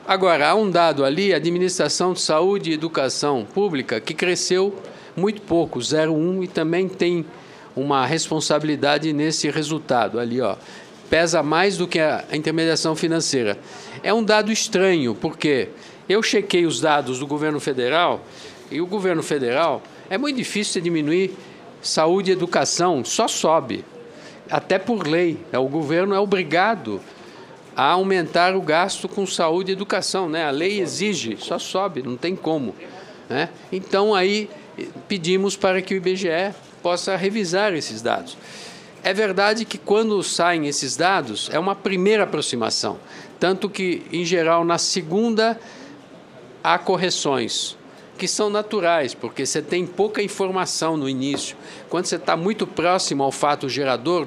Agora, há um dado ali, administração de saúde e educação pública, que cresceu muito pouco, 0,1, e também tem uma responsabilidade nesse resultado ali, ó. Pesa mais do que a intermediação financeira. É um dado estranho, porque eu chequei os dados do governo federal, e o governo federal é muito difícil de diminuir saúde e educação, só sobe, até por lei. O governo é obrigado a aumentar o gasto com saúde e educação, né? A lei exige, só sobe, não tem como, né? Então, aí pedimos para que o IBGE possa revisar esses dados. É verdade que quando saem esses dados, é uma primeira aproximação, tanto que, em geral, na segunda, há correções, que são naturais, porque você tem pouca informação no início. Quando você está muito próximo ao fato gerador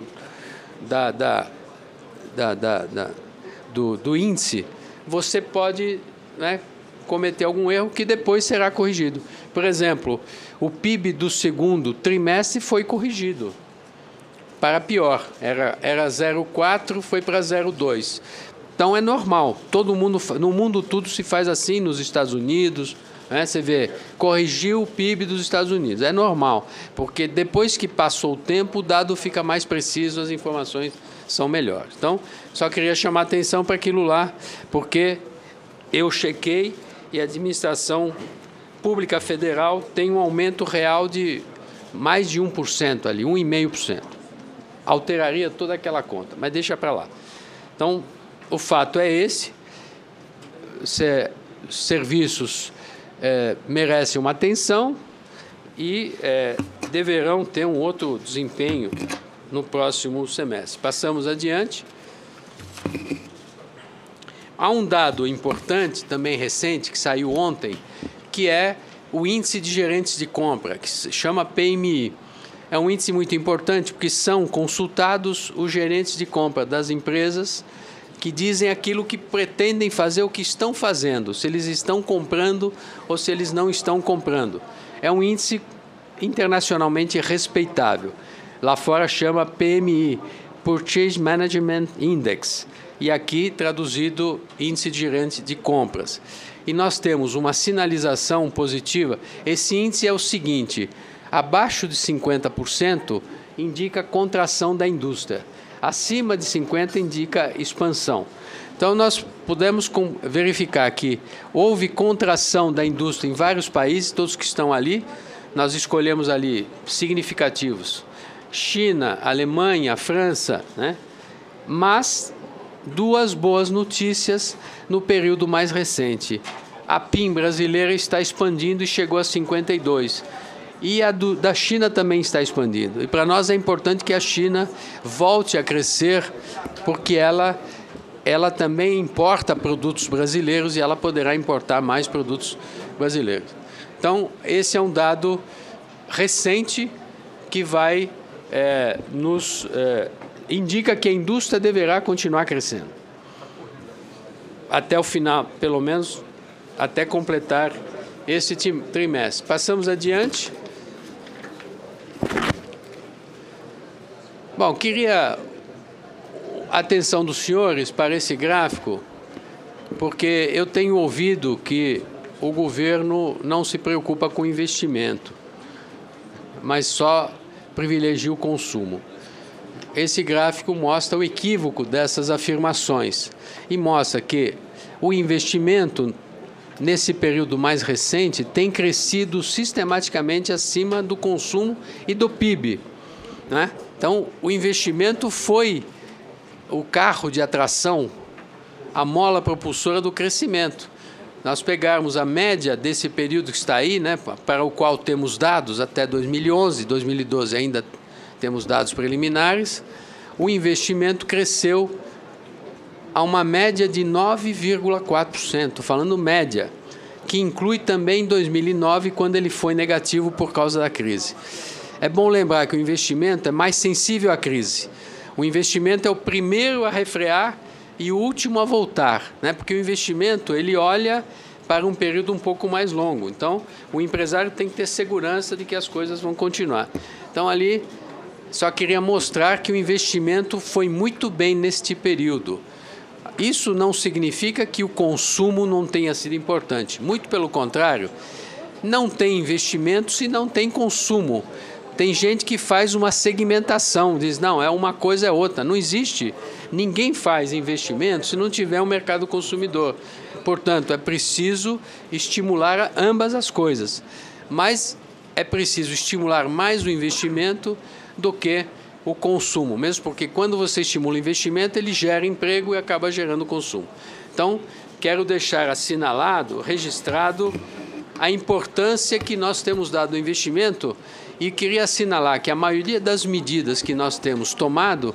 do índice, você pode, né, cometer algum erro que depois será corrigido. Por exemplo, o PIB do segundo trimestre foi corrigido para pior. Era 0,4, foi para 0,2. Então, é normal. Todo mundo, no mundo tudo se faz assim, nos Estados Unidos, né? Você vê, corrigiu o PIB dos Estados Unidos. É normal, porque depois que passou o tempo, o dado fica mais preciso, as informações são melhores. Então, só queria chamar a atenção para aquilo lá, porque eu chequei e a administração pública federal tem um aumento real de mais de 1% ali, 1,5%. Alteraria toda aquela conta, mas deixa para lá. Então, o fato é esse, serviços merecem uma atenção e deverão ter um outro desempenho no próximo semestre. Passamos adiante. Há um dado importante, também recente, que saiu ontem, que é o índice de gerentes de compra, que se chama PMI. É um índice muito importante porque são consultados os gerentes de compra das empresas que dizem aquilo que pretendem fazer, o que estão fazendo, se eles estão comprando ou se eles não estão comprando. É um índice internacionalmente respeitável. Lá fora chama PMI, Purchase Management Index, e aqui traduzido índice de gerente de compras. E nós temos uma sinalização positiva. Esse índice é o seguinte: abaixo de 50% indica contração da indústria, acima de 50% indica expansão. Então, nós pudemos verificar que houve contração da indústria em vários países, todos que estão ali. Nós escolhemos ali significativos: China, Alemanha, França, né? Mas duas boas notícias no período mais recente. A PIM brasileira está expandindo e chegou a 52%. E a da China também está expandindo. E para nós é importante que a China volte a crescer, porque ela também importa produtos brasileiros e ela poderá importar mais produtos brasileiros. Então, esse é um dado recente que vai indica que a indústria deverá continuar crescendo até o final, pelo menos até completar esse trimestre. Passamos adiante. Bom, queria a atenção dos senhores para esse gráfico, porque eu tenho ouvido que o governo não se preocupa com investimento, mas só privilegia o consumo. Esse gráfico mostra o equívoco dessas afirmações e mostra que o investimento, nesse período mais recente, tem crescido sistematicamente acima do consumo e do PIB, né? Então, o investimento foi o carro de atração, a mola propulsora do crescimento. Nós pegarmos a média desse período que está aí, né, para o qual temos dados até 2011, 2012 ainda temos dados preliminares, o investimento cresceu a uma média de 9,4%, falando média, que inclui também 2009, quando ele foi negativo por causa da crise. É bom lembrar que o investimento é mais sensível à crise. O investimento é o primeiro a refrear e o último a voltar, né? Porque o investimento ele olha para um período um pouco mais longo. Então, o empresário tem que ter segurança de que as coisas vão continuar. Então, ali, só queria mostrar que o investimento foi muito bem neste período. isso não significa que o consumo não tenha sido importante. Muito pelo contrário, não tem investimento se não tem consumo. Tem gente que faz uma segmentação, diz, não, é uma coisa é outra. Não existe. Ninguém faz investimento se não tiver um mercado consumidor. Portanto, é preciso estimular ambas as coisas. Mas é preciso estimular mais o investimento do que o consumo. Mesmo porque quando você estimula o investimento, ele gera emprego e acaba gerando consumo. Então, quero deixar assinalado, registrado, a importância que nós temos dado ao investimento. E queria assinalar que a maioria das medidas que nós temos tomado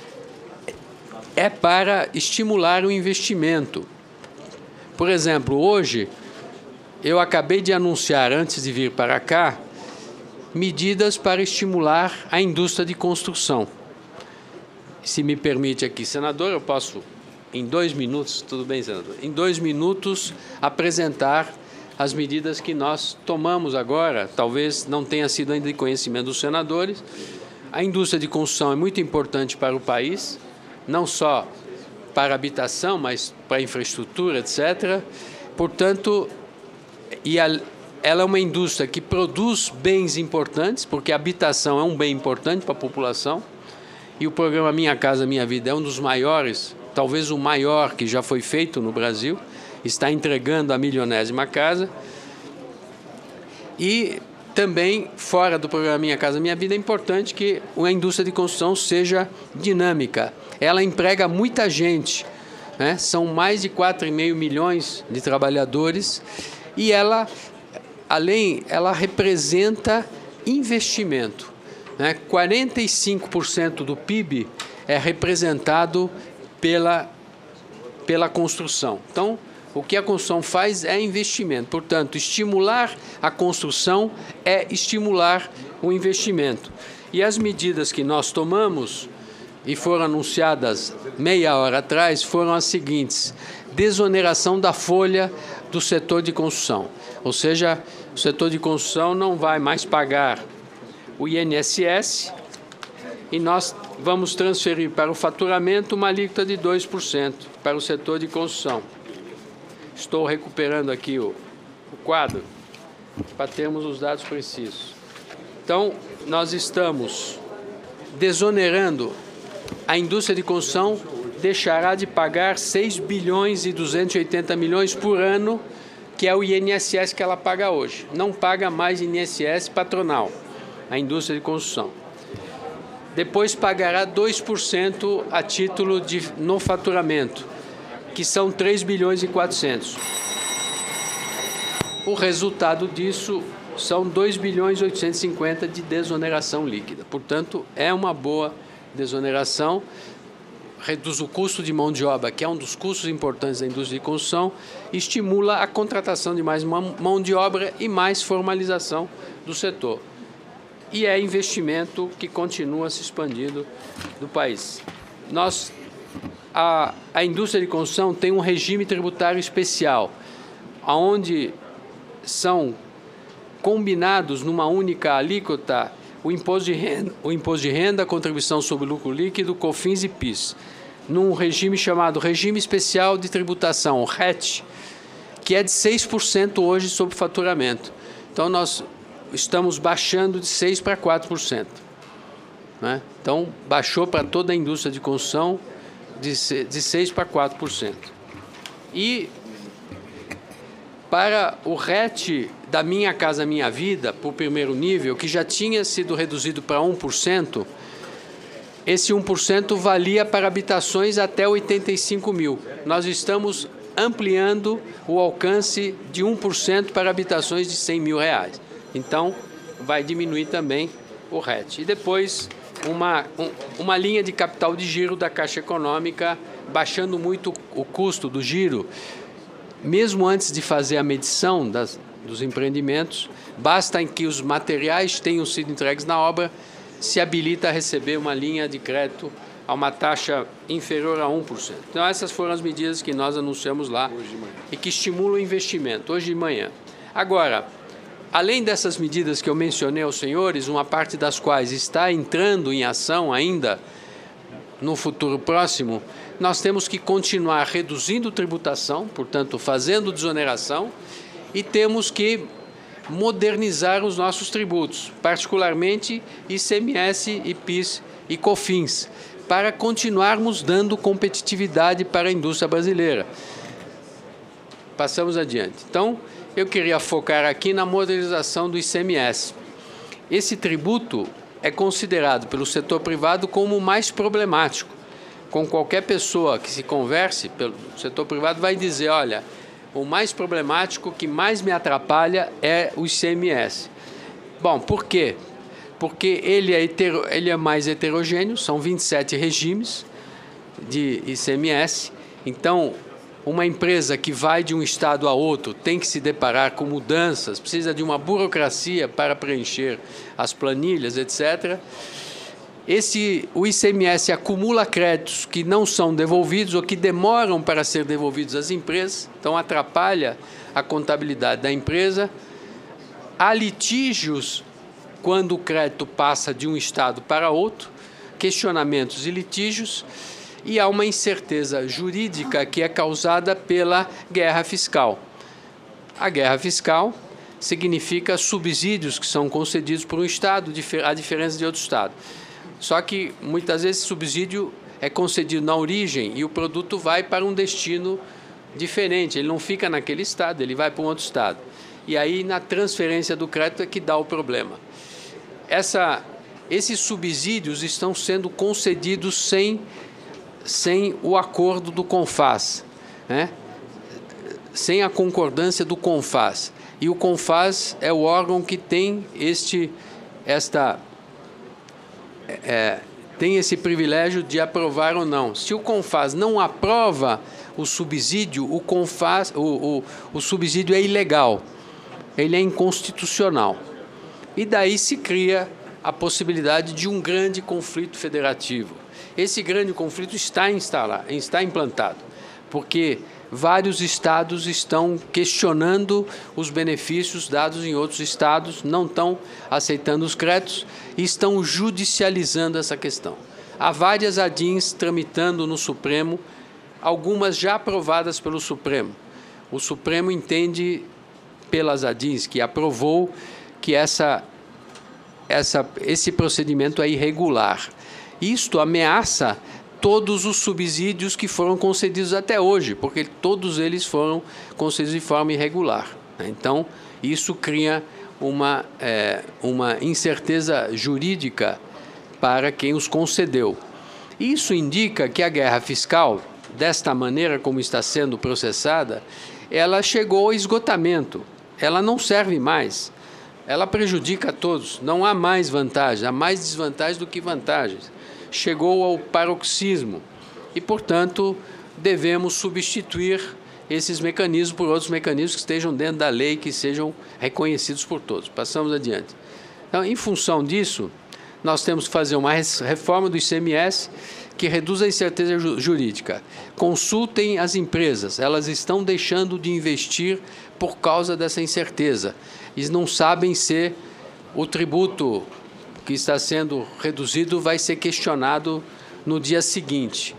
é para estimular o investimento. Por exemplo, hoje eu acabei de anunciar, antes de vir para cá, medidas para estimular a indústria de construção. Se me permite aqui, senador, eu posso, em 2 minutos, tudo bem, senador? Em 2 minutos, apresentar as medidas que nós tomamos agora. Talvez não tenha sido ainda de conhecimento dos senadores. A indústria de construção é muito importante para o país, não só para a habitação, mas para a infraestrutura, etc. Portanto, ela é uma indústria que produz bens importantes, porque a habitação é um bem importante para a população, e o programa Minha Casa Minha Vida é um dos maiores, talvez o maior que já foi feito no Brasil, está entregando a 1.000ª casa. E também, fora do programa Minha Casa Minha Vida, é importante que a indústria de construção seja dinâmica. Ela emprega muita gente, né? São mais de 4,5 milhões de trabalhadores, e ela representa investimento, né? 45% do PIB é representado pela construção. Então, o que a construção faz é investimento. Portanto, estimular a construção é estimular o investimento. E as medidas que nós tomamos, e foram anunciadas meia hora atrás, foram as seguintes: desoneração da folha do setor de construção. Ou seja, o setor de construção não vai mais pagar o INSS, e nós vamos transferir para o faturamento uma alíquota de 2% para o setor de construção. Estou recuperando aqui o quadro para termos os dados precisos. Então, nós estamos desonerando a indústria de construção, deixará de pagar 6 bilhões e 280 milhões por ano, que é o INSS que ela paga hoje. Não paga mais INSS patronal, a indústria de construção. Depois pagará 2% a título no faturamento, que são 3 bilhões e 400. O resultado disso são 2 bilhões e 850 de desoneração líquida. Portanto, é uma boa desoneração, reduz o custo de mão de obra, que é um dos custos importantes da indústria de construção, estimula a contratação de mais mão de obra e mais formalização do setor. E é investimento que continua se expandindo do país. A indústria de construção tem um regime tributário especial, onde são combinados numa única alíquota o imposto de renda, a contribuição sobre lucro líquido, COFINS e PIS, num regime chamado Regime Especial de Tributação, o RET, que é de 6% hoje sobre faturamento. Então, nós estamos baixando de 6% para 4%. Né? Então, baixou para toda a indústria de construção de 6% para 4%. E para o RET da Minha Casa Minha Vida, por primeiro nível, que já tinha sido reduzido para 1%, esse 1% valia para habitações até 85 mil. Nós estamos ampliando o alcance de 1% para habitações de 100 mil reais. Então, vai diminuir também o RET. E depois, uma linha de capital de giro da Caixa Econômica, baixando muito o custo do giro. Mesmo antes de fazer a medição dos empreendimentos, basta em que os materiais tenham sido entregues na obra, se habilita a receber uma linha de crédito a uma taxa inferior a 1%. Então, essas foram as medidas que nós anunciamos lá e que estimulam o investimento, hoje de manhã. Agora, além dessas medidas que eu mencionei aos senhores, uma parte das quais está entrando em ação ainda no futuro próximo, nós temos que continuar reduzindo tributação, portanto, fazendo desoneração, e temos que modernizar os nossos tributos, particularmente ICMS, IPIS e COFINS, para continuarmos dando competitividade para a indústria brasileira. Passamos adiante. Então, eu queria focar aqui na modernização do ICMS. Esse tributo é considerado pelo setor privado como o mais problemático. Com qualquer pessoa que se converse pelo setor privado vai dizer, olha, o mais problemático, que mais me atrapalha é o ICMS. Bom, por quê? Porque ele é mais heterogêneo, são 27 regimes de ICMS. Então, uma empresa que vai de um estado a outro tem que se deparar com mudanças, precisa de uma burocracia para preencher as planilhas, etc. O ICMS acumula créditos que não são devolvidos ou que demoram para ser devolvidos às empresas, então atrapalha a contabilidade da empresa. Há litígios quando o crédito passa de um estado para outro, questionamentos e litígios, e há uma incerteza jurídica que é causada pela guerra fiscal. A guerra fiscal significa subsídios que são concedidos por um estado, a diferença de outro estado. Só que, muitas vezes, esse subsídio é concedido na origem e o produto vai para um destino diferente. Ele não fica naquele estado, ele vai para um outro estado. E aí, na transferência do crédito, é que dá o problema. Esses subsídios estão sendo concedidos sem o acordo do CONFAZ, né? Sem a concordância do CONFAZ. E o CONFAZ é o órgão que tem tem esse privilégio de aprovar ou não. Se o CONFAZ não aprova o subsídio, o subsídio é ilegal, ele é inconstitucional. E daí se cria a possibilidade de um grande conflito federativo. Esse grande conflito está implantado, porque vários estados estão questionando os benefícios dados em outros estados, não estão aceitando os créditos e estão judicializando essa questão. Há várias ADINs tramitando no Supremo, algumas já aprovadas pelo Supremo. O Supremo entende, pelas ADINs que aprovou, que esse procedimento é irregular. Isto ameaça todos os subsídios que foram concedidos até hoje, porque todos eles foram concedidos de forma irregular. Então, isso cria uma incerteza jurídica para quem os concedeu. Isso indica que a guerra fiscal, desta maneira como está sendo processada, ela chegou ao esgotamento, ela não serve mais, ela prejudica a todos, não há mais vantagens, há mais desvantagens do que vantagens. Chegou ao paroxismo e, portanto, devemos substituir esses mecanismos por outros mecanismos que estejam dentro da lei, que sejam reconhecidos por todos. Passamos adiante. Então, em função disso, nós temos que fazer uma reforma do ICMS que reduza a incerteza jurídica. Consultem as empresas, elas estão deixando de investir por causa dessa incerteza. Eles não sabem se o tributo que está sendo reduzido vai ser questionado no dia seguinte.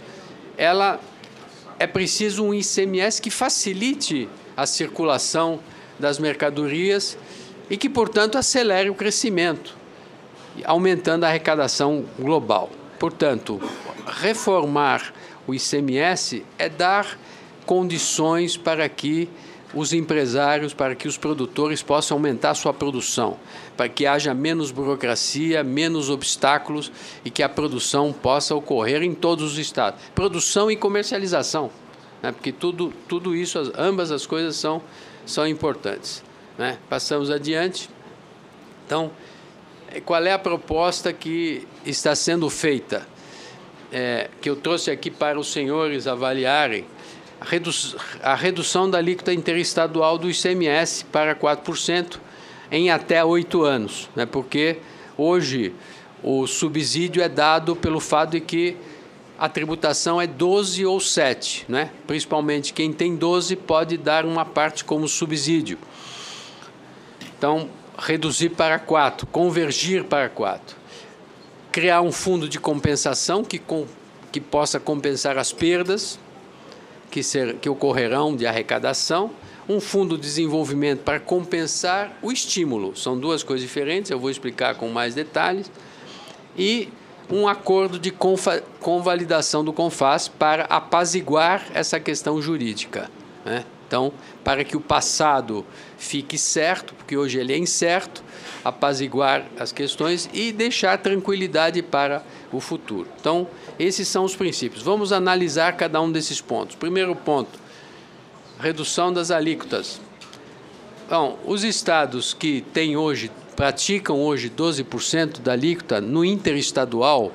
É preciso um ICMS que facilite a circulação das mercadorias e que, portanto, acelere o crescimento, aumentando a arrecadação global. Portanto, reformar o ICMS é dar condições para que os empresários, para que os produtores possam aumentar a sua produção, para que haja menos burocracia, menos obstáculos e que a produção possa ocorrer em todos os estados. Produção e comercialização, né? Porque tudo isso, ambas as coisas são importantes, né? Passamos adiante. Então, qual é a proposta que está sendo feita? Que eu trouxe aqui para os senhores avaliarem. A redução da alíquota interestadual do ICMS para 4% em até 8 anos, né? Porque hoje o subsídio é dado pelo fato de que a tributação é 12 ou 7, né? Principalmente quem tem 12 pode dar uma parte como subsídio. Então, reduzir para 4, convergir para 4. Criar um fundo de compensação que que possa compensar as perdas que ocorrerão de arrecadação, um fundo de desenvolvimento para compensar o estímulo. São duas coisas diferentes, eu vou explicar com mais detalhes. E um acordo de convalidação do CONFAS para apaziguar essa questão jurídica, né? Então, para que o passado fique certo, porque hoje ele é incerto, apaziguar as questões e deixar tranquilidade para o futuro. Então, esses são os princípios. Vamos analisar cada um desses pontos. Primeiro ponto, redução das alíquotas. Bom, os estados que têm hoje, praticam hoje 12% da alíquota no interestadual,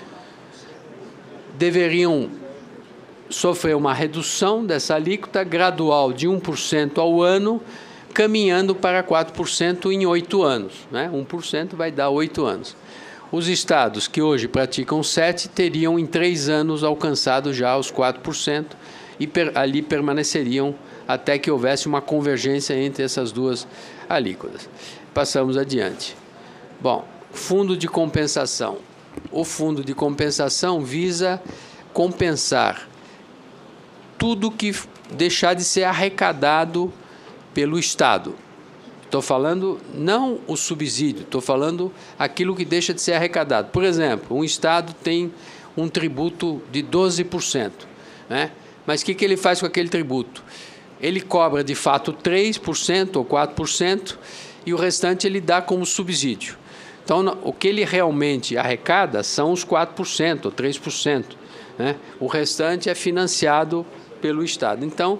deveriam sofrer uma redução dessa alíquota gradual de 1% ao ano, caminhando para 4% em 8 anos, né? 1% vai dar 8 anos. Os estados que hoje praticam 7% teriam em 3 anos alcançado já os 4% e ali permaneceriam até que houvesse uma convergência entre essas duas alíquotas. Passamos adiante. Bom, fundo de compensação. O fundo de compensação visa compensar tudo que deixar de ser arrecadado pelo Estado. Estou falando não o subsídio, estou falando aquilo que deixa de ser arrecadado. Por exemplo, um Estado tem um tributo de 12%, né? Mas o que ele faz com aquele tributo? Ele cobra de fato 3% ou 4% e o restante ele dá como subsídio. Então, o que ele realmente arrecada são os 4% ou 3%, né? O restante é financiado pelo Estado. Então,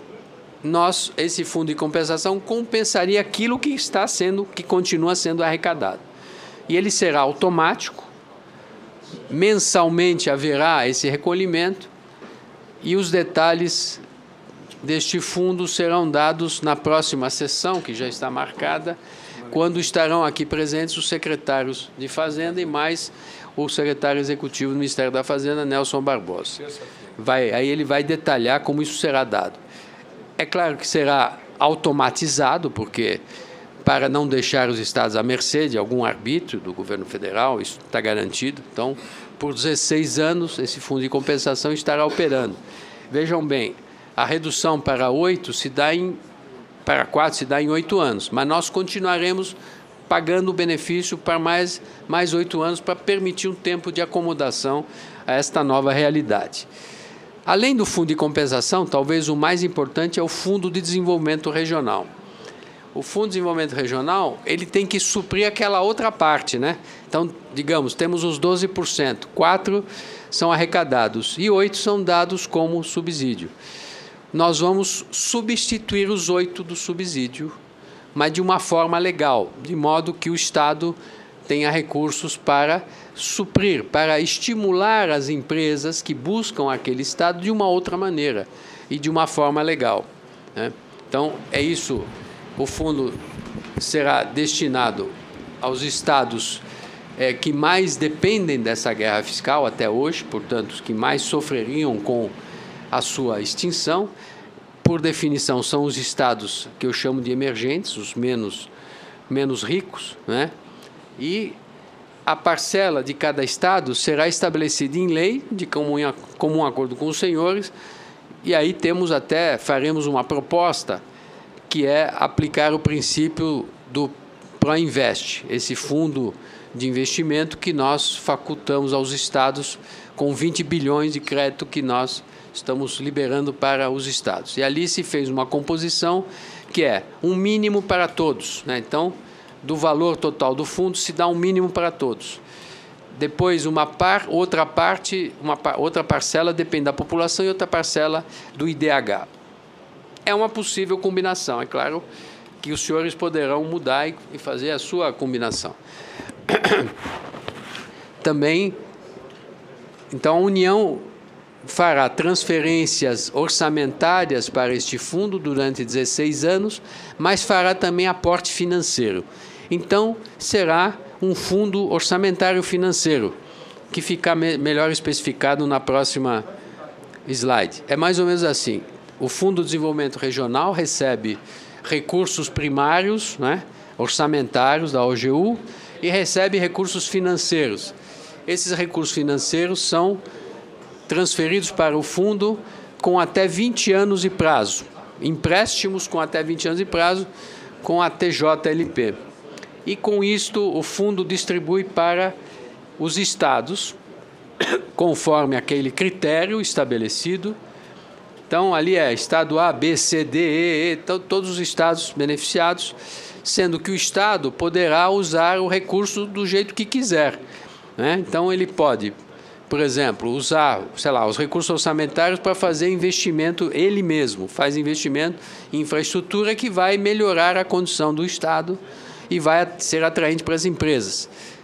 esse fundo de compensação compensaria aquilo que que continua sendo arrecadado. E ele será automático, mensalmente haverá esse recolhimento e os detalhes deste fundo serão dados na próxima sessão, que já está marcada, quando estarão aqui presentes os secretários de Fazenda e mais o secretário executivo do Ministério da Fazenda, Nelson Barbosa. Aí ele vai detalhar como isso será dado. É claro que será automatizado, porque para não deixar os estados à mercê de algum arbítrio do governo federal, isso está garantido. Então, por 16 anos, esse fundo de compensação estará operando. Vejam bem, a redução para 4 se dá em 8 anos, mas nós continuaremos pagando o benefício para mais 8 anos para permitir um tempo de acomodação a esta nova realidade. Além do fundo de compensação, talvez o mais importante é o Fundo de Desenvolvimento Regional. O Fundo de Desenvolvimento Regional, ele tem que suprir aquela outra parte, né? Então, digamos, temos os 12%, 4% são arrecadados e 8% são dados como subsídio. Nós vamos substituir os 8% do subsídio, mas de uma forma legal, de modo que o Estado tenha recursos para suprir, para estimular as empresas que buscam aquele Estado de uma outra maneira e de uma forma legal, né? Então, é isso. O fundo será destinado aos estados que mais dependem dessa guerra fiscal até hoje, portanto, os que mais sofreriam com a sua extinção. Por definição, são os estados que eu chamo de emergentes, os menos ricos, né? E a parcela de cada estado será estabelecida em lei, de comum acordo com os senhores, e aí faremos uma proposta que é aplicar o princípio do Proinvest, esse fundo de investimento que nós facultamos aos estados com 20 bilhões de crédito que nós estamos liberando para os estados. E ali se fez uma composição que é um mínimo para todos, né? Então, do valor total do fundo se dá um mínimo para todos. Depois, outra parcela depende da população e outra parcela do IDH. É uma possível combinação, é claro que os senhores poderão mudar e fazer a sua combinação. Também, então, a União fará transferências orçamentárias para este fundo durante 16 anos, mas fará também aporte financeiro. Então, será um fundo orçamentário financeiro, que fica melhor especificado na próxima slide. É mais ou menos assim. O Fundo de Desenvolvimento Regional recebe recursos primários, né, orçamentários da OGU, e recebe recursos financeiros. Esses recursos financeiros são transferidos para o fundo com até 20 anos de prazo. Empréstimos com até 20 anos de prazo com a TJLP. E com isto o fundo distribui para os estados, conforme aquele critério estabelecido. Então, ali é estado A, B, C, D, E, então, todos os estados beneficiados, sendo que o estado poderá usar o recurso do jeito que quiser, né? Então, ele pode, por exemplo, usar, sei lá, os recursos orçamentários para fazer investimento, ele mesmo faz investimento em infraestrutura que vai melhorar a condição do estado e vai ser atraente para as empresas.